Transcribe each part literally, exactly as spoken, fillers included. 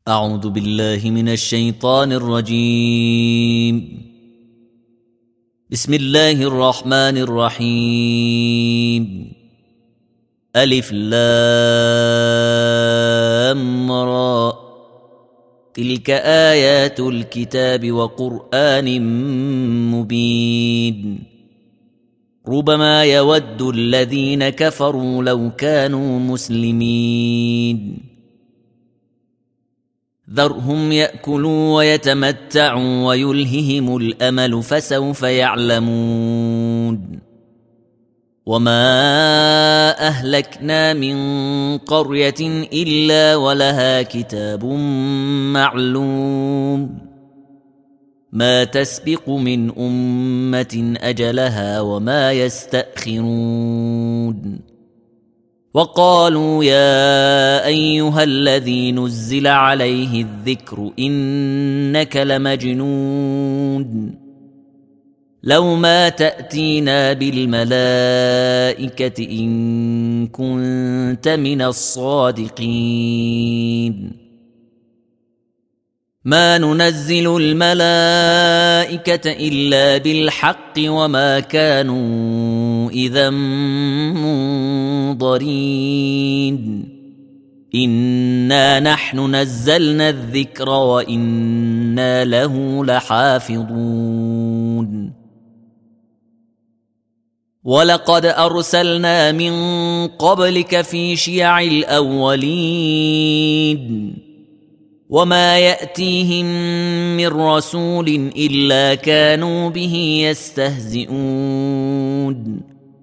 أعوذ بالله من الشيطان الرجيم. بسم الله الرحمن الرحيم. ألف لام را، تلك آيات الكتاب وقرآن مبين. ربما يود الذين كفروا لو كانوا مسلمين. ذرهم يأكلوا ويتمتعوا ويلههم الأمل فسوف يعلمون. وما أهلكنا من قرية إلا ولها كتاب معلوم، ما تسبق من أمة أجلها وما يستأخرون. وقالوا يا أيها الذي نزل عليه الذكر إنك لمجنون، لو ما تأتينا بالملائكة إن كنت من الصادقين. ما ننزل الملائكة إلا بالحق وما كانوا إذا منظرين. إنا نحن نزلنا الذكر وإنا له لحافظون. ولقد أرسلنا من قبلك في شيع الأولين، وما يأتيهم من رسول إلا كانوا به يستهزئون.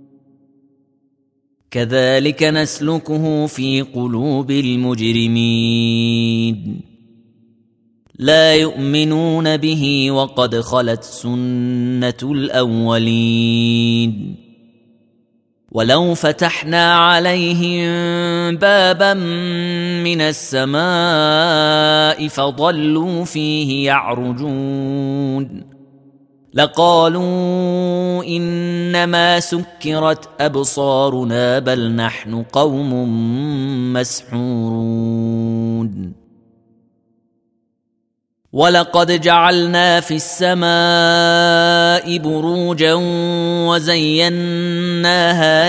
كذلك نسلكه في قلوب المجرمين، لا يؤمنون به وقد خلت سنة الأولين. ولو فتحنا عليهم بابا من السماء فظلوا فيه يعرجون لقالوا إنما سكرت أبصارنا بل نحن قوم مسحورون. ولقد جعلنا في السماء بروجا وزيناها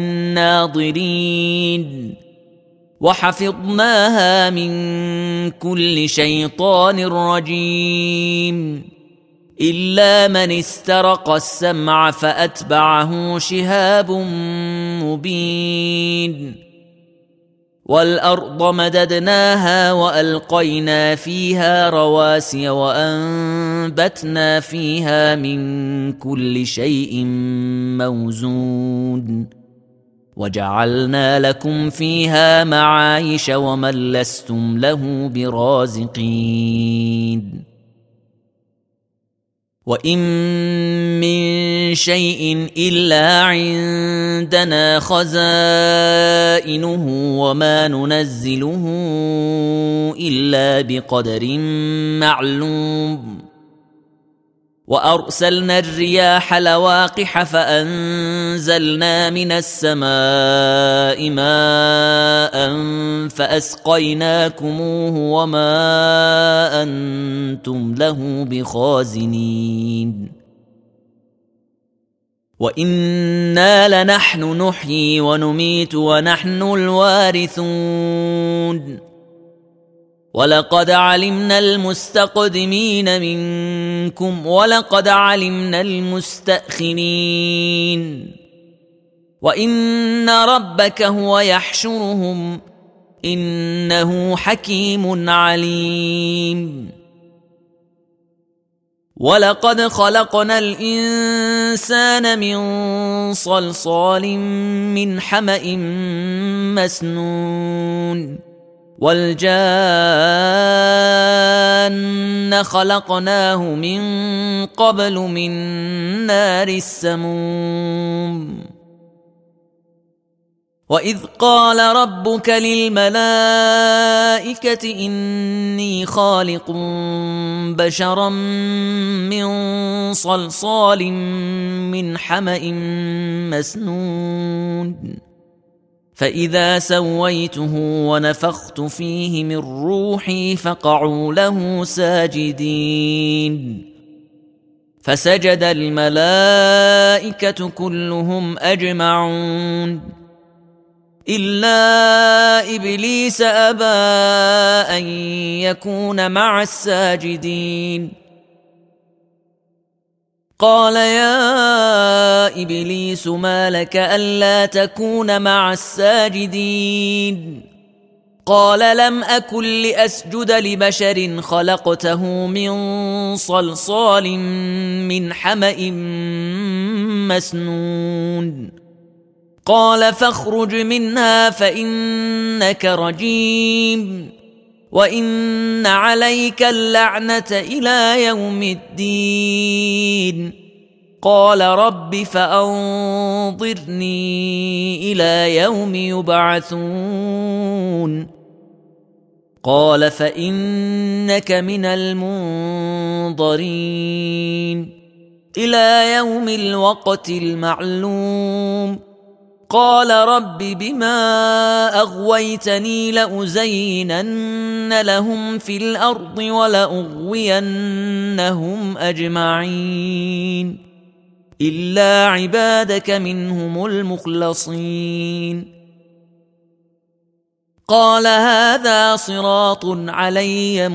للناظرين وحفظناها من كل شيطان رجيم إلا من استرق السمع فأتبعه شهاب مبين. والأرض مددناها وألقينا فيها رواسي وأنبتنا فيها من كل شيء موزون وجعلنا لكم فيها معايش ومن لستم له برازقين. وإن من شيء إلا عندنا خزائنه وما ننزله إلا بقدر معلوم. وأرسلنا الرياح لواقح فأنزلنا من السماء ماء فأسقيناكموه وما أنتم له بخازنين. وإنا لنحن نحيي ونميت ونحن الوارثون. ولقد علمنا المستقدمين منكم ولقد علمنا المستأخرين. وإن ربك هو يحشرهم إنه حكيم عليم. ولقد خلقنا الإنسان من صلصال من حمأ مسنون والجان خلقناه من قبل من نار السموم. وإذ قال ربك للملائكة إني خالق بشرا من صلصال من حمأ مسنون فإذا سويته ونفخت فيه من روحي فقعوا له ساجدين فسجد الملائكة كلهم أجمعون إلا إبليس أبى أن يكون مع الساجدين قال يا إبليس ما لك ألا تكون مع الساجدين قال لم أكن لأسجد لبشر خلقته من صلصال من حمأ مسنون قال فاخرج منها فإنك رجيم وإن عليك اللعنة إلى يوم الدين قال رب فأنظرني إلى يوم يبعثون قال فإنك من المنظرين إلى يوم الوقت المعلوم قال رب بما أغويتني لأزينن لهم في الأرض ولأغوينهم أجمعين إلا عبادك منهم المخلصين قال هذا صراط علي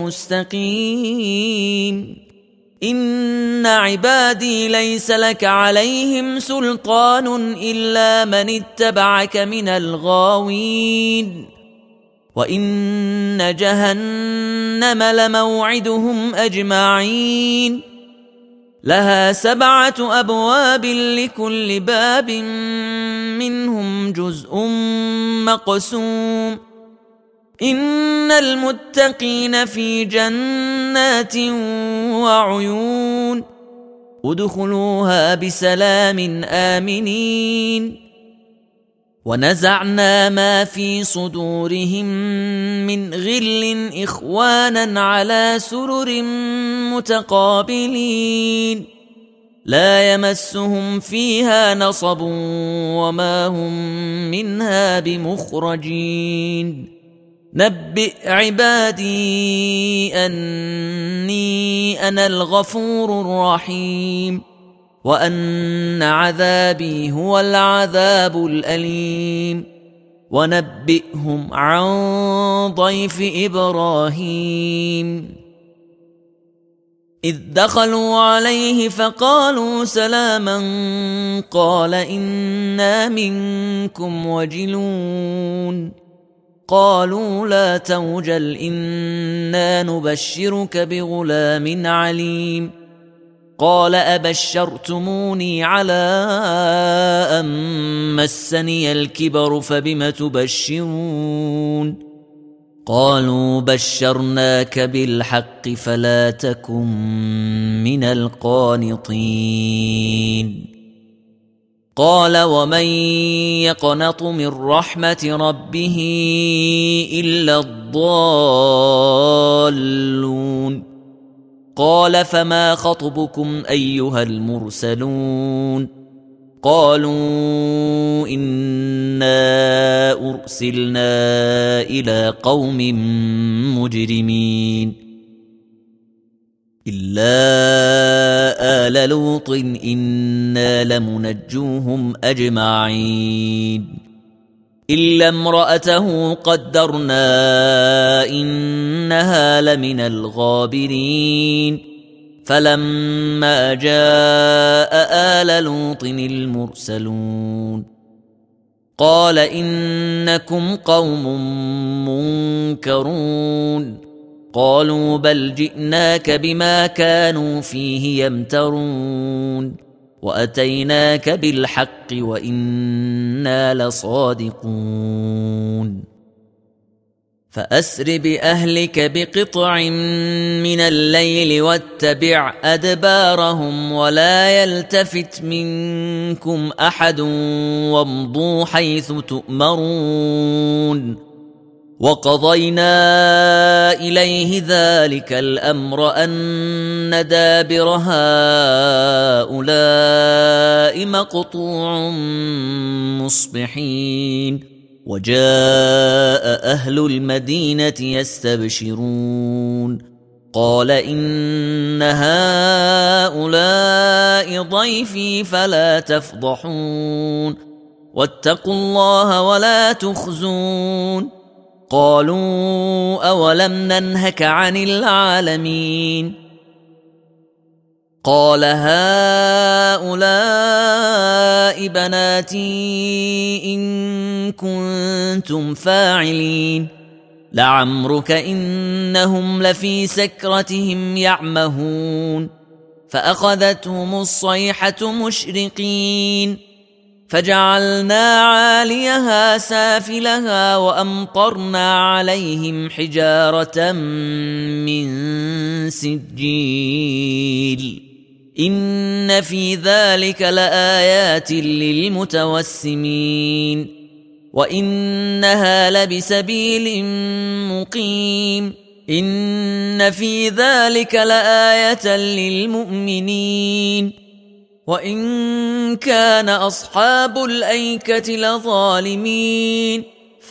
مستقيم إن عبادي ليس لك عليهم سلطان إلا من اتبعك من الغاوين وإن جهنم لموعدهم أجمعين لها سبعة أبواب لكل باب منهم جزء مقسوم إن المتقين في جنات وعيون ادخلوها بسلام آمنين ونزعنا ما في صدورهم من غل إخوانا على سرر متقابلين لا يمسهم فيها نصب وما هم منها بمخرجين نبئ عبادي أني أنا الغفور الرحيم وأن عذابي هو العذاب الأليم ونبئهم عن ضيف إبراهيم إذ دخلوا عليه فقالوا سلاما قال إنا منكم وجلون قالوا لا توجل إنا نبشرك بغلام عليم قال أبشرتموني على أن مسني الكبر فبم تبشرون قالوا بشرناك بالحق فلا تكن من القانطين قال ومن يقنط من رحمة ربه إلا الضالون قال فما خطبكم أيها المرسلون قالوا إنا أرسلنا إلى قوم مجرمين إلا آل لوط إنا لمنجوهم أجمعين إلا امرأته قدرنا إنها لمن الغابرين فلما جاء آل لوط المرسلون قال إنكم قوم منكرون قالوا بل جئناك بما كانوا فيه يمترون وأتيناك بالحق وإنا لصادقون فأسر بأهلك بقطع من الليل واتبع أدبارهم ولا يلتفت منكم أحد وامضوا حيث تؤمرون وقضينا إليه ذلك الأمر أن دابر هؤلاء مقطوع مصبحين وجاء أهل المدينة يستبشرون قال إن هؤلاء ضيفي فلا تفضحون واتقوا الله ولا تخزون قالوا أولم ننهك عن العالمين قال هؤلاء بناتي إن كنتم فاعلين لعمرك إنهم لفي سكرتهم يعمهون فأخذتهم الصيحة مشرقين فجعلنا عاليها سافلها وأمطرنا عليهم حجارة من سجيل إن في ذلك لآيات للمتوسمين وإنها لبسبيل مقيم إن في ذلك لآية للمؤمنين وإن كان أصحاب الأيكة لظالمين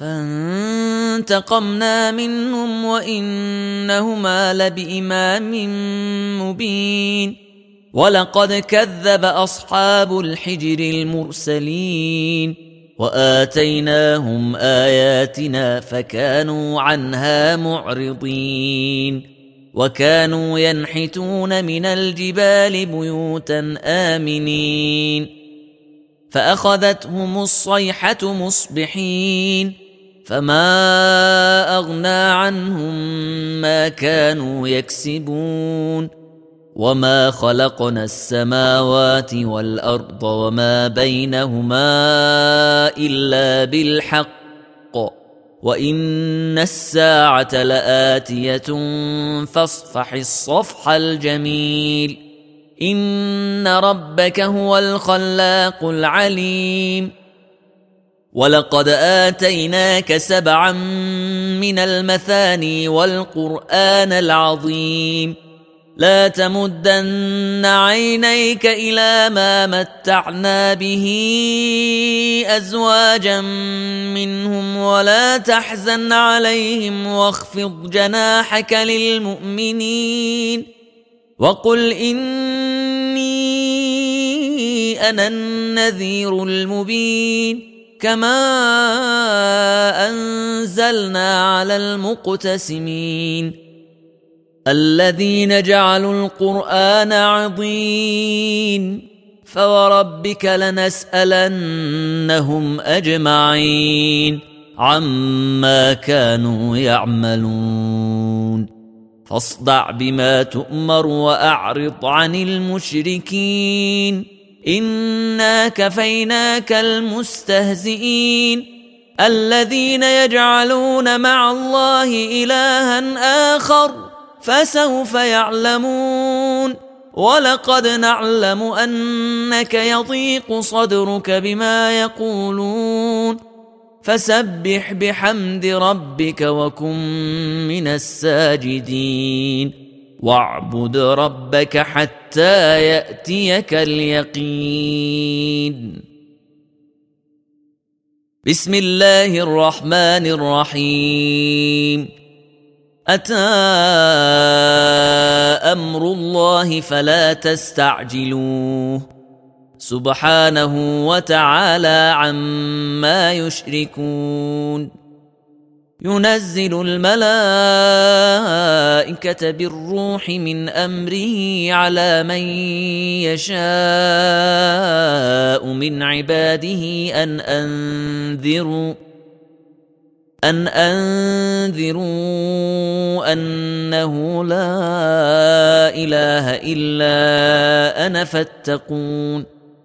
فانتقمنا منهم وإنهما لبإمام مبين ولقد كذب أصحاب الحجر المرسلين وآتيناهم آياتنا فكانوا عنها معرضين وكانوا ينحتون من الجبال بيوتا آمنين فأخذتهم الصيحة مصبحين فما أغنى عنهم ما كانوا يكسبون وما خلقنا السماوات والأرض وما بينهما إلا بالحق وإن الساعة لآتية فاصفح الصفح الجميل إن ربك هو الخلاق العليم ولقد آتيناك سبعا من المثاني والقرآن العظيم لا تمدن عينيك إلى ما متعنا به أزواجا منهم ولا تحزن عليهم واخفض جناحك للمؤمنين وقل إني أنا النذير المبين كما أنزلنا على المقتسمين الذين جعلوا القرآن عضين فوربك لنسألنهم أجمعين عما كانوا يعملون فاصدع بما تؤمر وأعرض عن المشركين إنا كفيناك المستهزئين الذين يجعلون مع الله إلها آخر فسوف يعلمون ولقد نعلم أنك يضيق صدرك بما يقولون فسبح بحمد ربك وكن من الساجدين واعبد ربك حتى يأتيك اليقين. بسم الله الرحمن الرحيم. أتى أمر الله فلا تستعجلوه سبحانه وتعالى عما يشركون ينزل الملائكة بالروح من أمره على من يشاء من عباده أن أنذروا أن أنذروا أنه لا إله إلا أنا فاتقون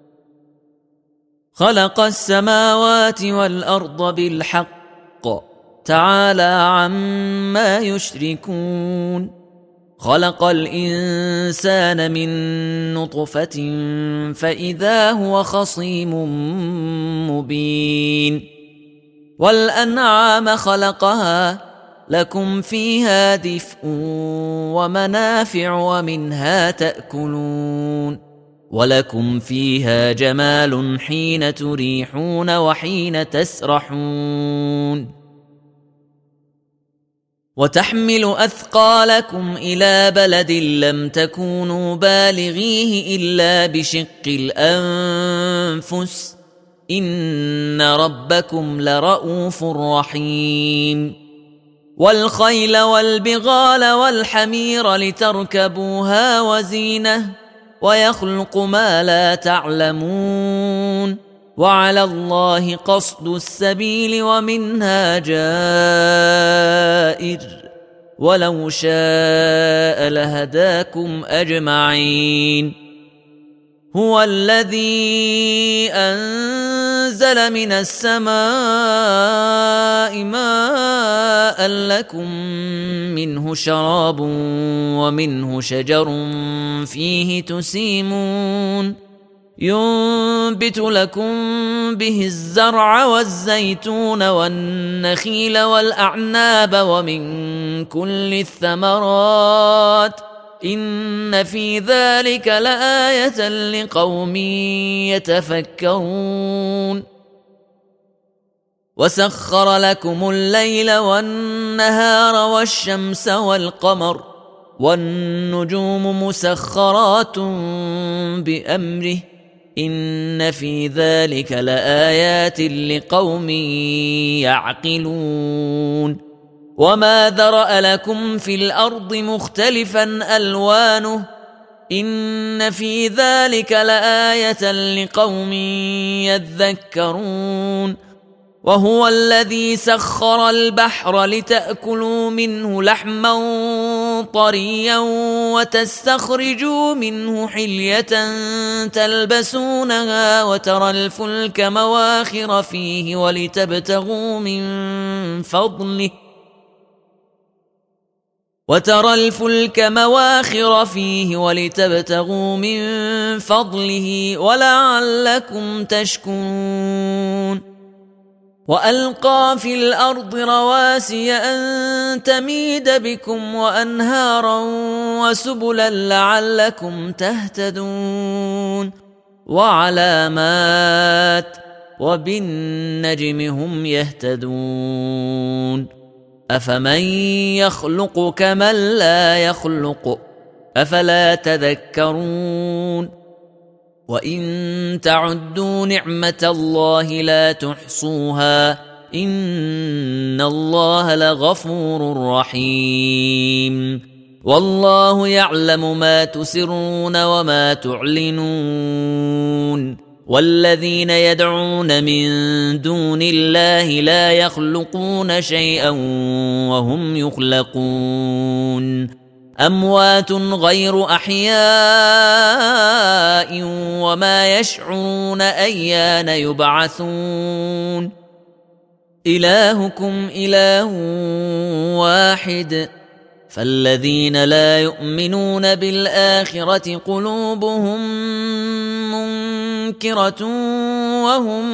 خلق السماوات والأرض بالحق تعالى عما يشركون خلق الإنسان من نطفة فإذا هو خصيم مبين والأنعام خلقها لكم فيها دفء ومنافع ومنها تأكلون ولكم فيها جمال حين تريحون وحين تسرحون وتحمل أثقالكم إلى بلد لم تكونوا بالغيه إلا بشق الأنفس إن ربكم لرؤوف رحيم والخيل والبغال والحمير لتركبوها وزينة ويخلق ما لا تعلمون وعلى الله قصد السبيل ومنها جائر ولو شاء لهداكم أجمعين هو الذي أنزل من السماء ماء لكم منه شراب ومنه شجر فيه تسيمون ينبت لكم به الزرع والزيتون والنخيل والأعناب ومن كل الثمرات إن في ذلك لآية لقوم يتفكرون وسخر لكم الليل والنهار والشمس والقمر والنجوم مسخرات بأمره إن في ذلك لآيات لقوم يعقلون وما ذرأ لكم في الأرض مختلفا ألوانه إن في ذلك لآية لقوم يذكرون وهو الذي سخر البحر لتأكلوا منه لحما طريا وتستخرجوا منه حلية تلبسونها وترى الفلك مواخر فيه ولتبتغوا من فضله وترى الفلك مواخر فيه ولتبتغوا من فضله ولعلكم تشكرون وألقى في الأرض رواسي أن تميد بكم وأنهارا وسبلا لعلكم تهتدون وعلامات وبالنجم هم يهتدون أفمن يخلق كمن لا يخلق أفلا تذكرون وإن تعدوا نعمة الله لا تحصوها إن الله لغفور رحيم والله يعلم ما تسرون وما تعلنون والذين يدعون من دون الله لا يخلقون شيئا وهم يخلقون أموات غير أحياء وما يشعرون أيان يبعثون إلهكم إله واحد فالذين لا يؤمنون بالآخرة قلوبهم منكرة وهم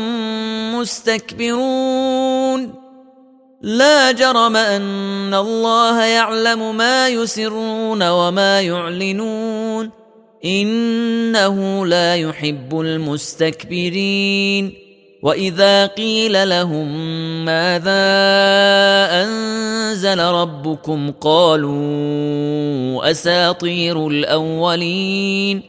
مستكبرون لا جرم أن الله يعلم ما يسرون وما يعلنون إنه لا يحب المستكبرين وإذا قيل لهم ماذا أنزل ربكم قالوا أساطير الأولين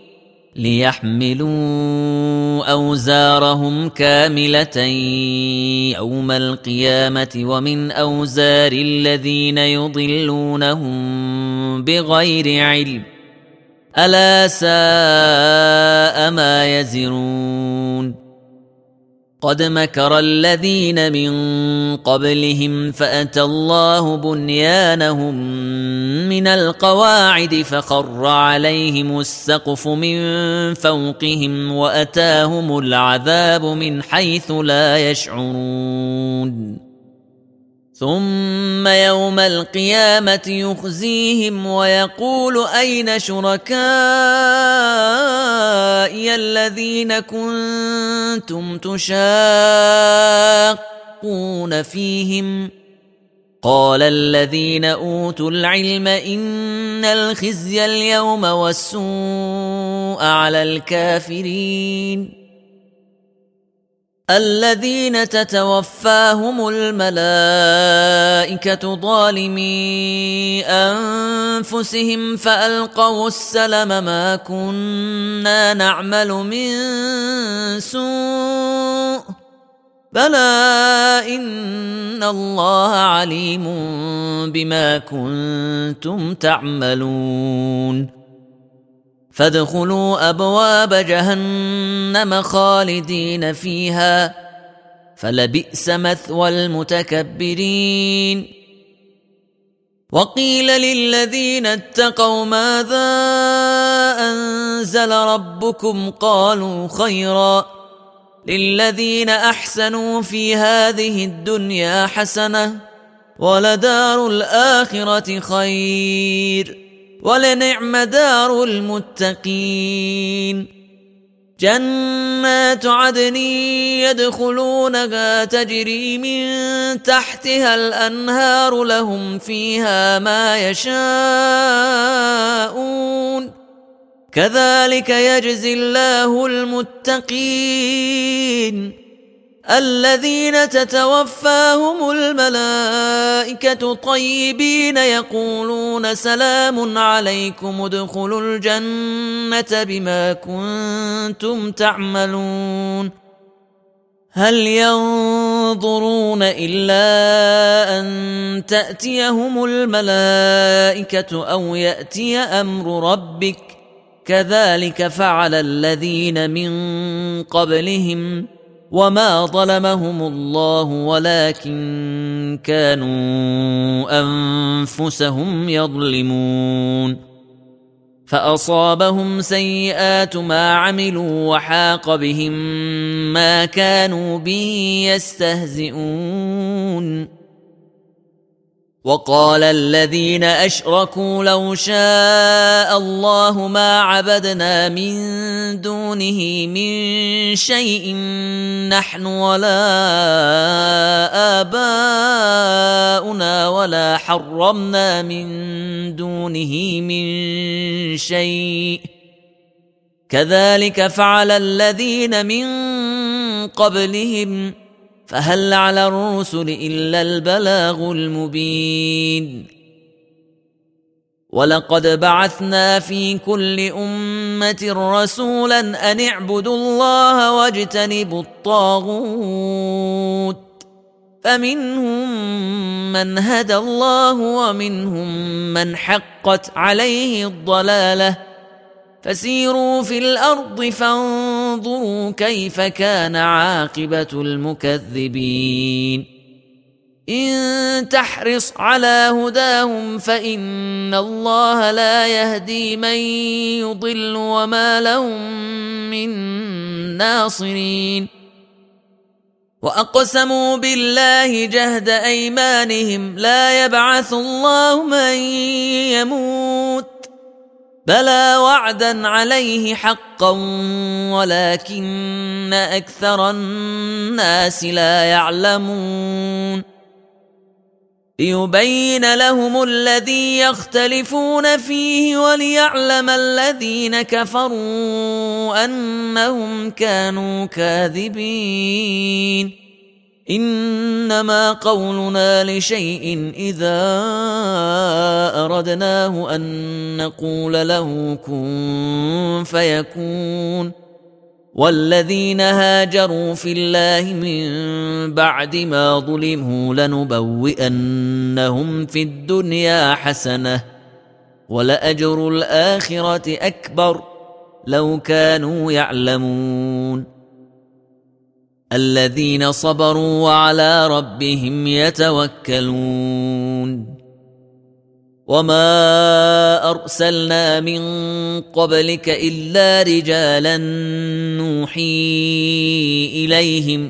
ليحملوا أوزارهم كاملة يوم القيامة ومن أوزار الذين يضلونهم بغير علم ألا ساء ما يزرون قد مكر الذين من قبلهم فأتى الله بنيانهم من القواعد فخر عليهم السقف من فوقهم وأتاهم العذاب من حيث لا يشعرون ثم يوم القيامة يخزيهم ويقول أين شركائي الذين كنتم تشاقون فيهم قال الذين أوتوا العلم إن الخزي اليوم والسوء السوء على الكافرين الذين تتوفاهم الملائكة ظالمي أنفسهم فألقوا السلم ما كنا نعمل من سوء بلى إن الله عليم بما كنتم تعملون فادخلوا أبواب جهنم خالدين فيها فلبئس مثوى المتكبرين وقيل للذين اتقوا ماذا أنزل ربكم قالوا خيرا للذين أحسنوا في هذه الدنيا حسنة ولدار الآخرة خير ولنعم دار المتقين جنات عدن يدخلونها تجري من تحتها الأنهار لهم فيها ما يشاءون كذلك يجزي الله المتقين الذين تتوفاهم الملائكة طيبين يقولون سلام عليكم ادخلوا الجنة بما كنتم تعملون هل ينظرون إلا أن تأتيهم الملائكة أو يأتي أمر ربك كذلك فعل الذين من قبلهم وما ظلمهم الله ولكن كانوا أنفسهم يظلمون فأصابهم سيئات ما عملوا وحاق بهم ما كانوا به يستهزئون وقال الذين أشركوا لو شاء الله ما عبدنا من دونه من شيء نحن ولا آباؤنا ولا حرمنا من دونه من شيء كذلك فعل الذين من قبلهم فهل على الرسل إلا البلاغ المبين ولقد بعثنا في كل أمة رسولا أن اعبدوا الله واجتنبوا الطاغوت فمنهم من هدى الله ومنهم من حقت عليه الضلالة فسيروا في الأرض فانظروا كيف كان عاقبة المكذبين إن تحرص على هداهم فإن الله لا يهدي من يضل وما لهم من ناصرين وأقسموا بالله جهد أيمانهم لا يبعث الله من يموت بلى وعدا عليه حقا ولكن أكثر الناس لا يعلمون ليبين لهم الذي يختلفون فيه وليعلم الذين كفروا أنهم كانوا كاذبين إنما قولنا لشيء إذا أردناه أن نقول له كن فيكون والذين هاجروا في الله من بعد ما ظلموا لنبوئنهم في الدنيا حسنة ولأجر الآخرة أكبر لو كانوا يعلمون الذين صبروا وعلى ربهم يتوكلون وما أرسلنا من قبلك إلا رجالا نوحي إليهم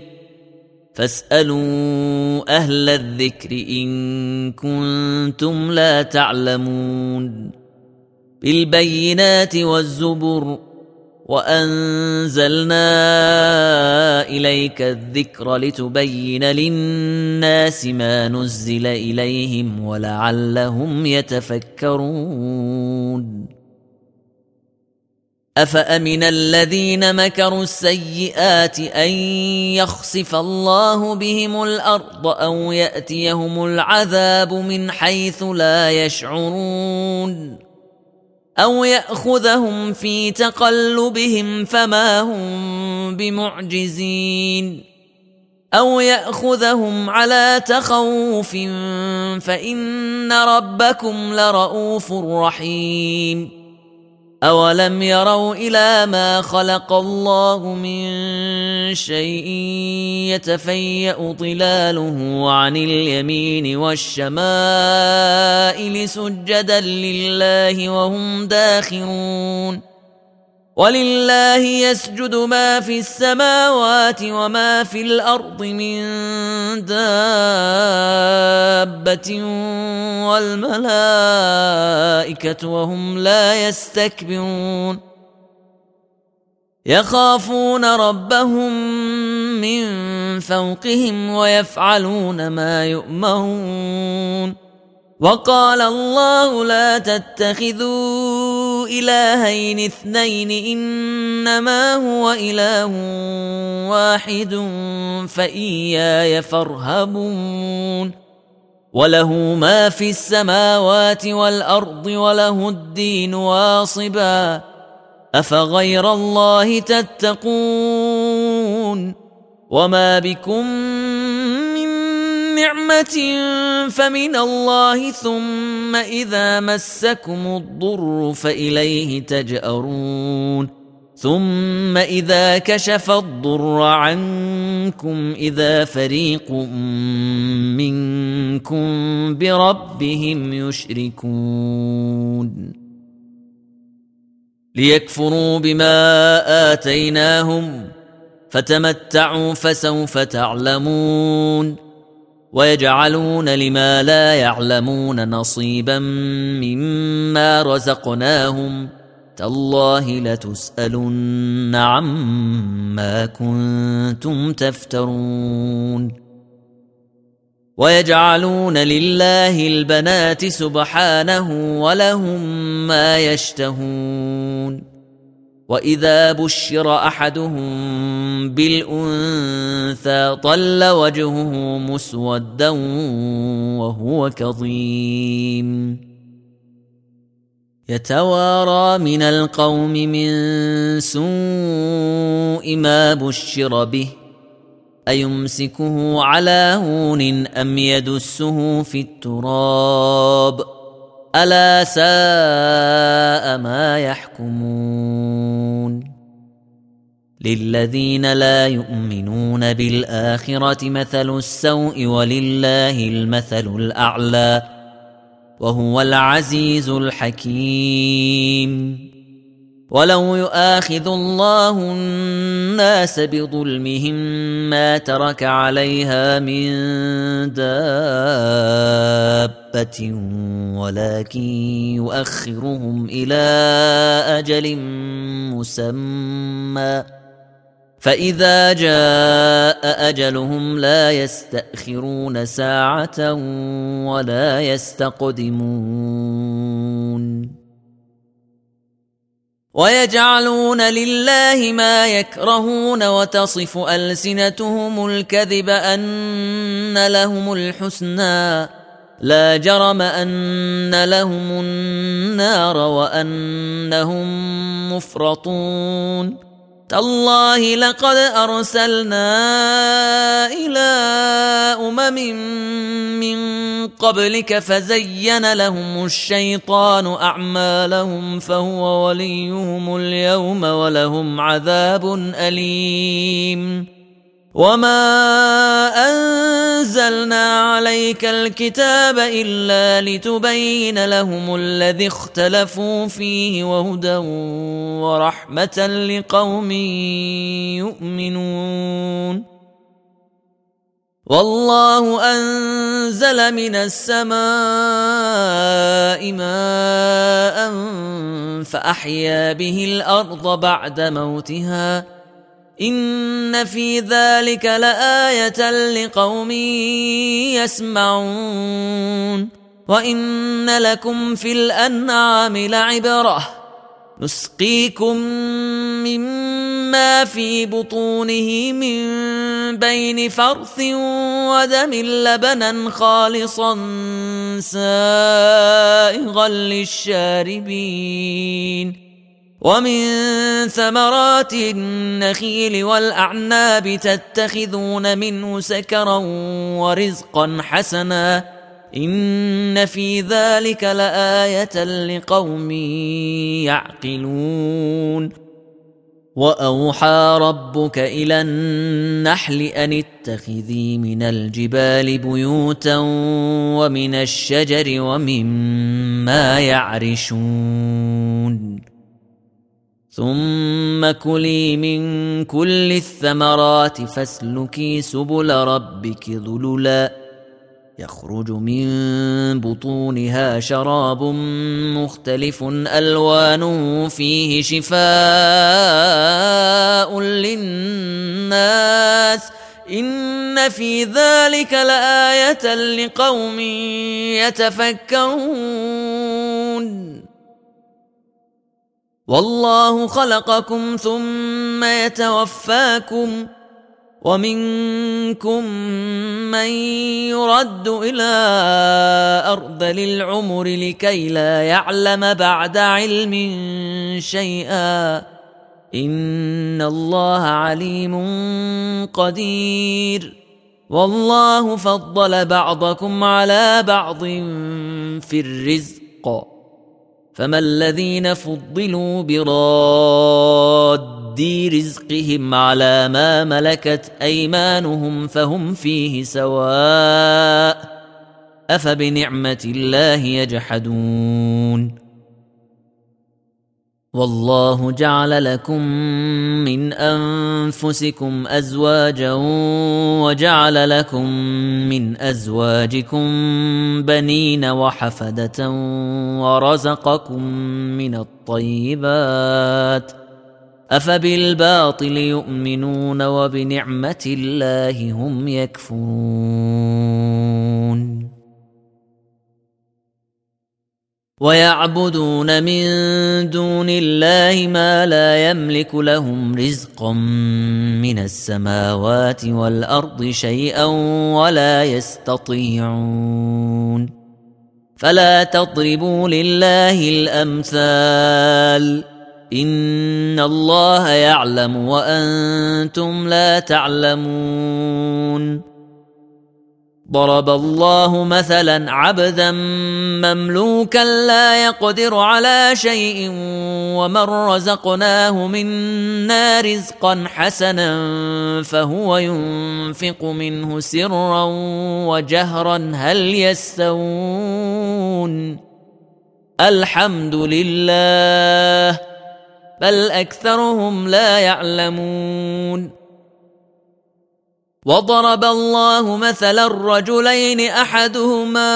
فاسألوا أهل الذكر إن كنتم لا تعلمون بالبينات والزبر وأنزلنا إليك الذكر لتبين للناس ما نزل إليهم ولعلهم يتفكرون أفأمن الذين مكروا السيئات أن يخسف الله بهم الأرض أو يأتيهم العذاب من حيث لا يشعرون أو يأخذهم في تقلبهم فما هم بمعجزين أو يأخذهم على تخوف فإن ربكم لرؤوف رحيم أولم يروا إلى ما خلق الله من شيء يتفيأ ظلاله عن اليمين والشمائل سجدا لله وهم داخرون ولله يسجد ما في السماوات وما في الأرض من دابة والملائكة وهم لا يستكبرون يخافون ربهم من فوقهم ويفعلون ما يؤمرون وقال الله لا تتخذوا إلهين اثنين إنما هو إله واحد فإياي فارهبون وله ما في السماوات والأرض وله الدين واصبا أفغير الله تتقون وما بكم من نعمة فمن الله ثم إذا مسكم الضر فإليه تجأرون ثم إذا كشف الضر عنكم إذا فريق منكم بربهم يشركون ليكفروا بما آتيناهم فتمتعوا فسوف تعلمون ويجعلون لما لا يعلمون نصيبا مما رزقناهم تالله لتسألن عما كنتم تفترون ويجعلون لله البنات سبحانه ولهم ما يشتهون وإذا بشر أحدهم بالأنثى ظل وجهه مسودا وهو كظيم يتوارى من القوم من سوء ما بشر به أيمسكه على هون أم يدسه في التراب ألا ساء ما يحكمون للذين لا يؤمنون بالآخرة مثل السوء ولله المثل الأعلى وهو العزيز الحكيم ولو يؤاخذ الله الناس بظلمهم ما ترك عليها من دابة ولكن يؤخرهم إلى أجل مسمى فإذا جاء أجلهم لا يستأخرون ساعة ولا يستقدمون ويجعلون لله ما يكرهون وتصف ألسنتهم الكذب أن لهم الحسنى لا جرم أن لهم النار وأنهم مفرطون تالله لقد أرسلنا إلى أمم من قبلك فزين لهم الشيطان أعمالهم فهو وليهم اليوم ولهم عذاب أليم وما أنزلنا عليك الكتاب إلا لتبين لهم الذي اختلفوا فيه وهدى ورحمة لقوم يؤمنون والله أنزل من السماء ماء فأحيا به الأرض بعد موتها إن في ذلك لآية لقوم يسمعون وإن لكم في الأنعام لعبرة نسقيكم مما في بطونه من بين فرث ودم لبنا خالصا سائغا للشاربين ومن ثمرات النخيل والأعناب تتخذون منه سكرا ورزقا حسنا إن في ذلك لآية لقوم يعقلون وأوحى ربك إلى النحل أن اتخذي من الجبال بيوتا ومن الشجر ومما يعرشون ثم كلي من كل الثمرات فاسلكي سبل ربك ذللا يخرج من بطونها شراب مختلف ألوانه فيه شفاء للناس إن في ذلك لآية لقوم يتفكرون والله خلقكم ثم يتوفاكم ومنكم من يرد إلى أرذل العمر لكي لا يعلم بعد علم شيئا إن الله عليم قدير والله فضل بعضكم على بعض في الرزق فما الذين فضلوا براد رزقهم على ما ملكت أيمانهم فهم فيه سواء أفبنعمة الله يجحدون والله جعل لكم من أنفسكم أزواجا وجعل لكم من أزواجكم بنين وحفدة ورزقكم من الطيبات أفبالباطل يؤمنون وبنعمة الله هم يكفرون ويعبدون من دون الله ما لا يملك لهم رزقا من السماوات والأرض شيئا ولا يستطيعون فلا تضربوا لله الأمثال إن الله يعلم وأنتم لا تعلمون ضرب الله مثلا عبدا مملوكا لا يقدر على شيء ومن رزقناه منا رزقا حسنا فهو ينفق منه سرا وجهرا هل يستوون الحمد لله بل أكثرهم لا يعلمون وضرب الله مثلا الرجلين أحدهما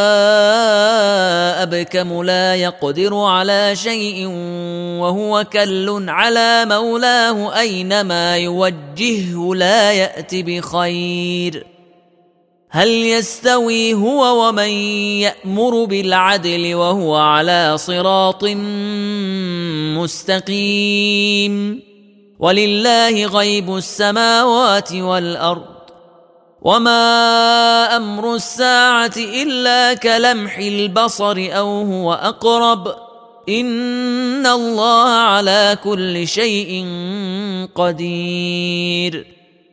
أبكم لا يقدر على شيء وهو كل على مولاه أينما يوجهه لا يأت بخير هل يستوي هو ومن يأمر بالعدل وهو على صراط مستقيم ولله غيب السماوات والأرض وما أمر الساعة إلا كلمح البصر أو هو أقرب إن الله على كل شيء قدير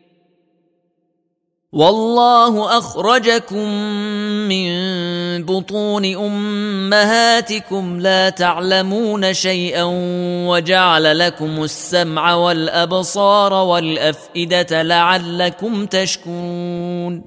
والله أخرجكم من بطون أمهاتكم لا تعلمون شيئا وجعل لكم السمع والأبصار والأفئدة لعلكم تشكرون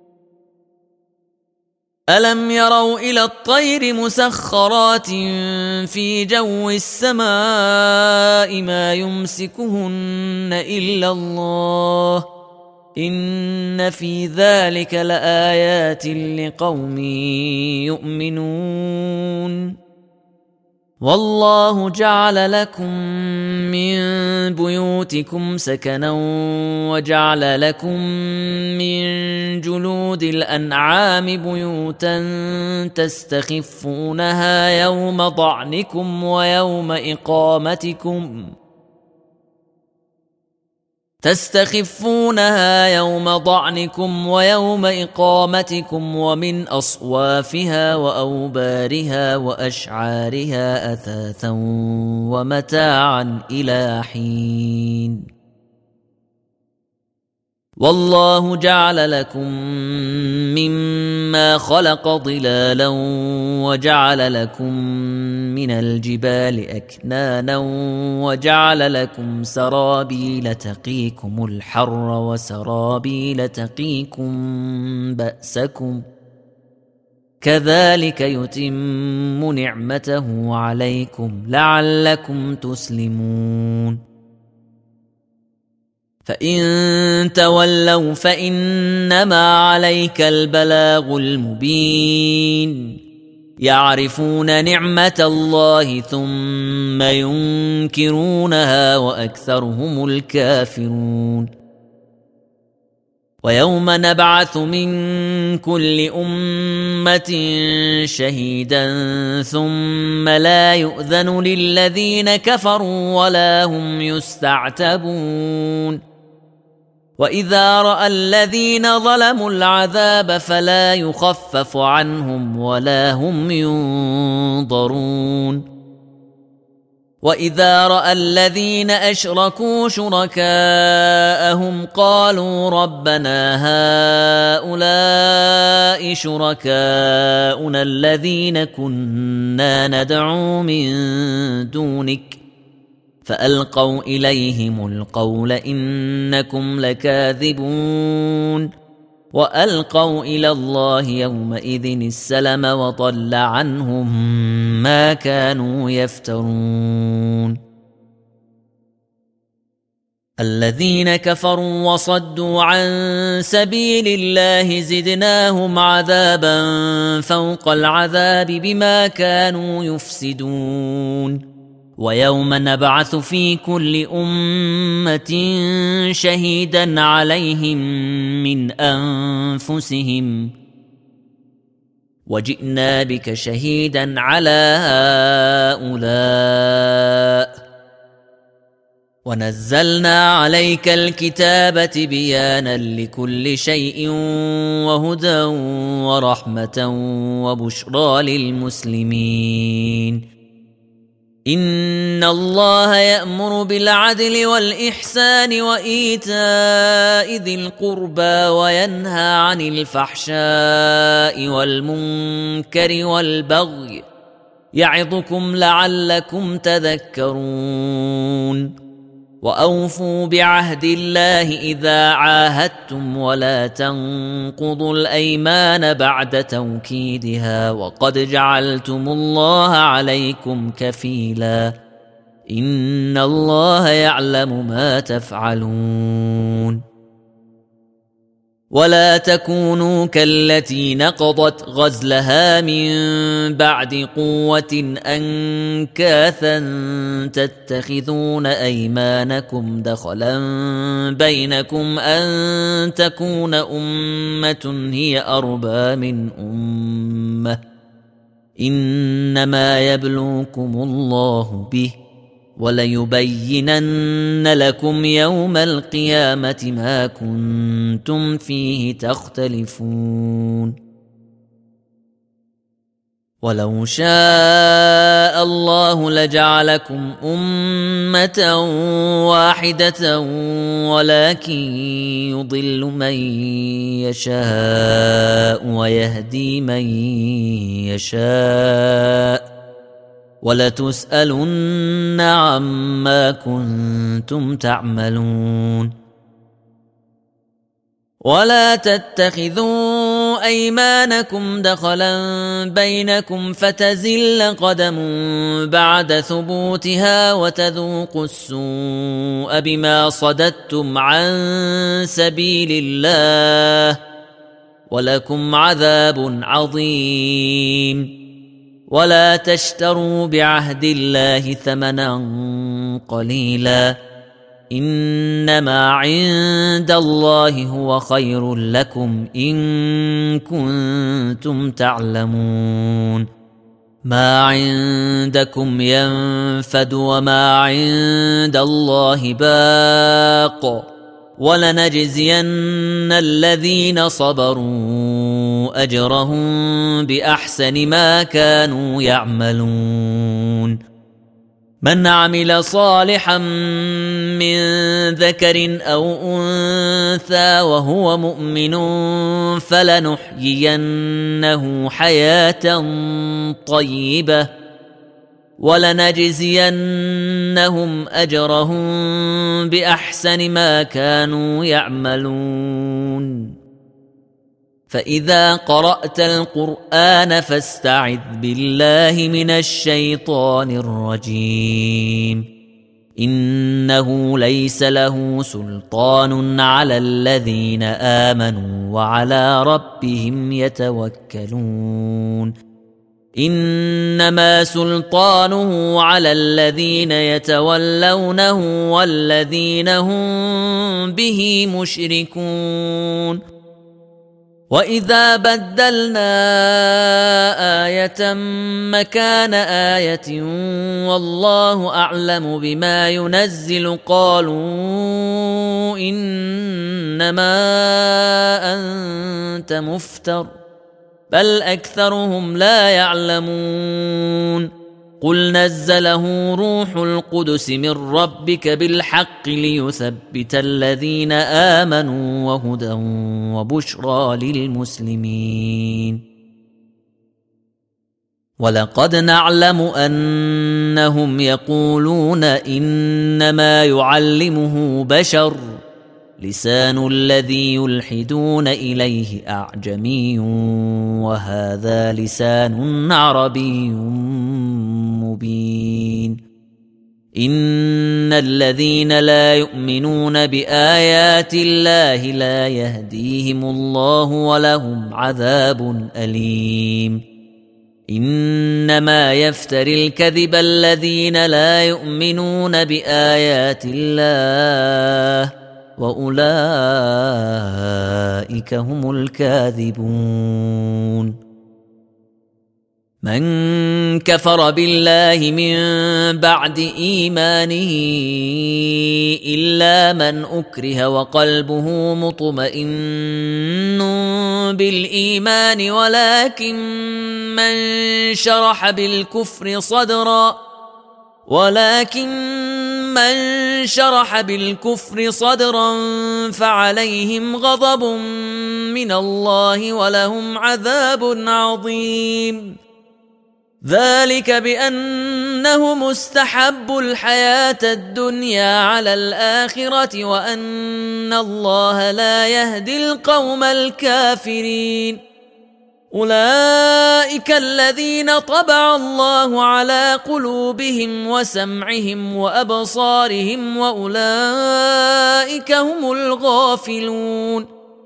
ألم يروا إلى الطير مسخرات في جو السماء ما يمسكهن إلا الله إن في ذلك لآيات لقوم يؤمنون والله جعل لكم من بيوتكم سكنا وجعل لكم من جلود الأنعام بيوتا تستخفونها يوم ضعنكم ويوم إقامتكم تستخفونها يوم ضعنكم ويوم إقامتكم ومن أصوافها وأوبارها وأشعارها أثاثا ومتاعا إلى حين والله جعل لكم مما خلق ظلالا وجعل لكم من الجبال أكنانا وجعل لكم سرابيل تقيكم الحر وسرابيل تقيكم بأسكم كذلك يتم نعمته عليكم لعلكم تسلمون فإن تولوا فإنما عليك البلاغ المبين يعرفون نعمة الله ثم ينكرونها وأكثرهم الكافرون ويوم نبعث من كل أمة شهيدا ثم لا يؤذن للذين كفروا ولا هم يستعتبون وإذا رأى الذين ظلموا العذاب فلا يخفف عنهم ولا هم ينظرون وإذا رأى الذين أشركوا شركاءهم قالوا ربنا هؤلاء شركاؤنا الذين كنا ندعو من دونك فألقوا إليهم القول إنكم لكاذبون وألقوا إلى الله يومئذ السلم وضل عنهم ما كانوا يفترون الذين كفروا وصدوا عن سبيل الله زدناهم عذابا فوق العذاب بما كانوا يفسدون ويوم نبعث في كل أمة شهيدا عليهم من أنفسهم وجئنا بك شهيدا على هؤلاء ونزلنا عليك الكتاب بيانا لكل شيء وهدى ورحمة وبشرى للمسلمين إن الله يأمر بالعدل والإحسان وإيتاء ذي القربى وينهى عن الفحشاء والمنكر والبغي يعظكم لعلكم تذكرون وأوفوا بعهد الله إذا عاهدتم ولا تنقضوا الأيمان بعد توكيدها وقد جعلتم الله عليكم كفيلا إن الله يعلم ما تفعلون ولا تكونوا كالتي نقضت غزلها من بعد قوة أنكاثا تتخذون أيمانكم دخلا بينكم أن تكون أمة هي أربى من أمة إنما يبلوكم الله به وليبينن لكم يوم القيامة ما كنتم فيه تختلفون ولو شاء الله لجعلكم أمة واحدة ولكن يضل من يشاء ويهدي من يشاء ولتسألن عما كنتم تعملون ولا تتخذوا أيمانكم دخلا بينكم فتزل قدم بعد ثبوتها وتذوقوا السوء بما صددتم عن سبيل الله ولكم عذاب عظيم ولا تشتروا بعهد الله ثمنا قليلا إنما عند الله هو خير لكم إن كنتم تعلمون ما عندكم ينفد وما عند الله باق ولنجزين الذين صبروا أجرهم بأحسن ما كانوا يعملون من عمل صالحا من ذكر أو أنثى وهو مؤمن فلنحيينه حياة طيبة ولنجزينهم أجرهم بأحسن ما كانوا يعملون فإذا قرأت القرآن فاستعذ بالله من الشيطان الرجيم إنه ليس له سلطان على الذين آمنوا وعلى ربهم يتوكلون إنما سلطانه على الذين يتولونه والذين هم به مشركون وإذا بدلنا آية مكان آية والله أعلم بما ينزل قالوا إنما أنت مفتر بل أكثرهم لا يعلمون قل نزله روح القدس من ربك بالحق ليثبت الذين آمنوا وهدى وبشرى للمسلمين ولقد نعلم أنهم يقولون إنما يعلمه بشر لسان الذي يلحدون إليه أعجمي وهذا لسان عربي مبين إن الذين لا يؤمنون بآيات الله لا يهديهم الله ولهم عذاب أليم إنما يفتري الكذب الذين لا يؤمنون بآيات الله وأولئك هم الكاذبون من كفر بالله من بعد إيمانه إلا من أكره وقلبه مطمئن بالإيمان ولكن من شرح بالكفر صدرا ولكن من شرح بالكفر صدرا فعليهم غضب من الله ولهم عذاب عظيم ذلك بأنهم استحبوا الحياة الدنيا على الآخرة وأن الله لا يهدي القوم الكافرين أولئك الذين طبع الله على قلوبهم وسمعهم وأبصارهم وأولئك هم الغافلون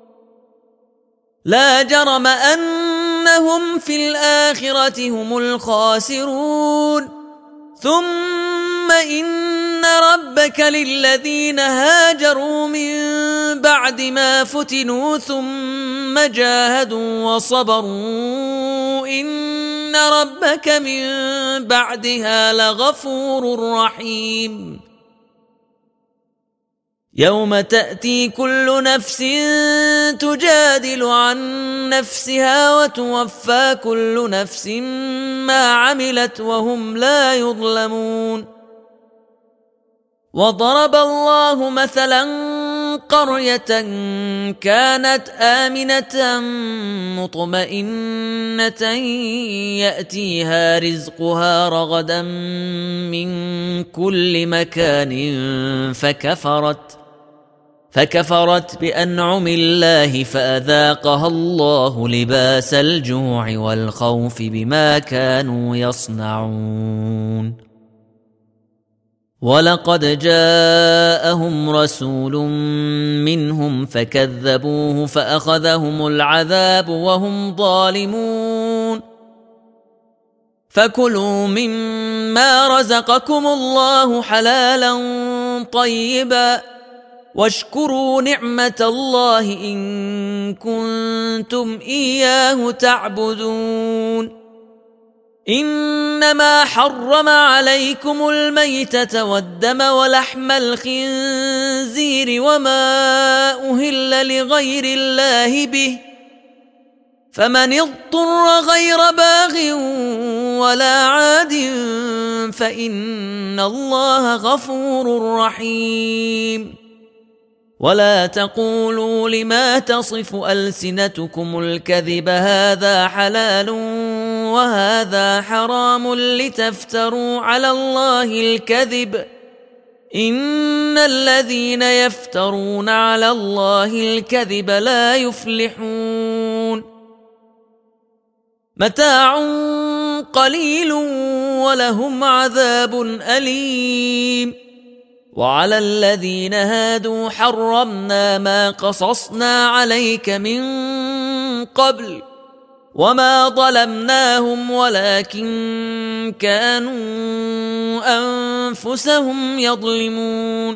لا جرم أنهم في الآخرة هم الخاسرون ثم إن ربك للذين هاجروا من بعد ما فتنوا ثم جاهدوا وصبروا إن ربك من بعدها لغفور رحيم يوم تأتي كل نفس تجادل عن نفسها وتوفى كل نفس ما عملت وهم لا يظلمون وضرب الله مثلا قرية كانت آمنة مطمئنة يأتيها رزقها رغدا من كل مكان فكفرت فكفرت بأنعم الله فأذاقها الله لباس الجوع والخوف بما كانوا يصنعون ولقد جاءهم رسول منهم فكذبوه فأخذهم العذاب وهم ظالمون فكلوا مما رزقكم الله حلالا طيبا واشكروا نعمة الله إن كنتم إياه تعبدون. إنما حرم عليكم الميتة والدم ولحم الخنزير وما أهل لغير الله به، فمن اضطر غير باغ ولا عاد فإن الله غفور رحيم. ولا تقولوا لما تصف ألسنتكم الكذب هذا حلال وهذا حرام لتفتروا على الله الكذب، إن الذين يفترون على الله الكذب لا يفلحون. متاع قليل ولهم عذاب أليم. وعلى الذين هادوا حرمنا ما قصصنا عليك من قبل وما ظلمناهم ولكن كانوا أنفسهم يظلمون.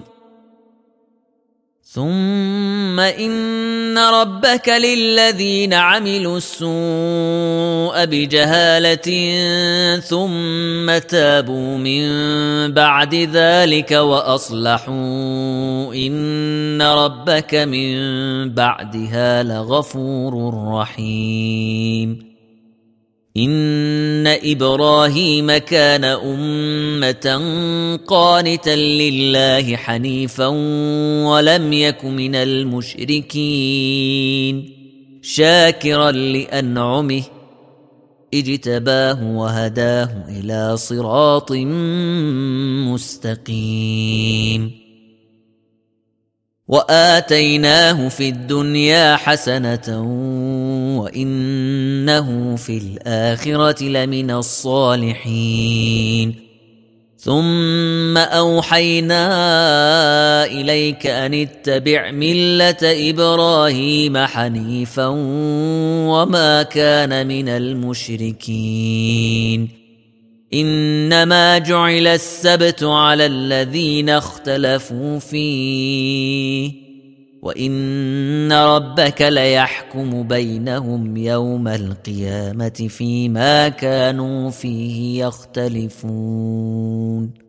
ثم إن ربك للذين عملوا السوء بجهالة ثم تابوا من بعد ذلك وأصلحوا إن ربك من بعدها لغفور رحيم. إن إبراهيم كان أمة قانتا لله حنيفا ولم يك من المشركين شاكرا لأنعمه اجتباه وهداه إلى صراط مستقيم. وآتيناه في الدنيا حسنة وإنه في الآخرة لمن الصالحين. ثم أوحينا إليك أن اتبع ملة إبراهيم حنيفا وما كان من المشركين. إنما جعل السبت على الذين اختلفوا فيه وإن ربك ليحكم بينهم يوم القيامة فيما كانوا فيه يختلفون.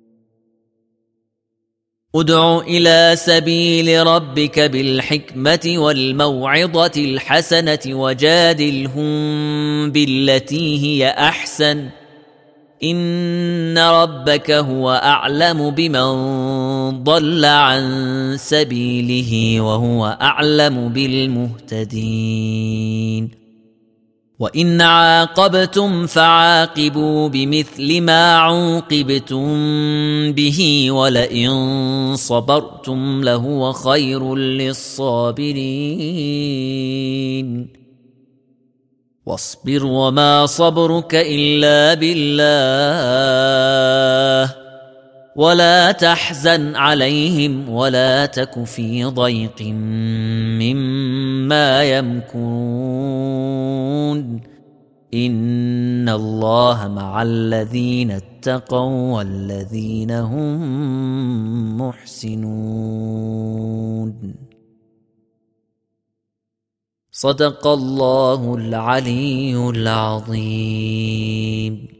ادع إلى سبيل ربك بالحكمة والموعظة الحسنة وجادلهم بالتي هي أحسن إن ربك هو أعلم بمن ضل عن سبيله وهو أعلم بالمهتدين. وإن عاقبتم فعاقبوا بمثل ما عوقبتم به ولئن صبرتم لهو خير للصابرين. واصبر وما صبرك إلا بالله ولا تحزن عليهم ولا تك في ضيق مما يمكرون إن الله مع الذين اتقوا والذين هم محسنون. صدق الله العلي العظيم.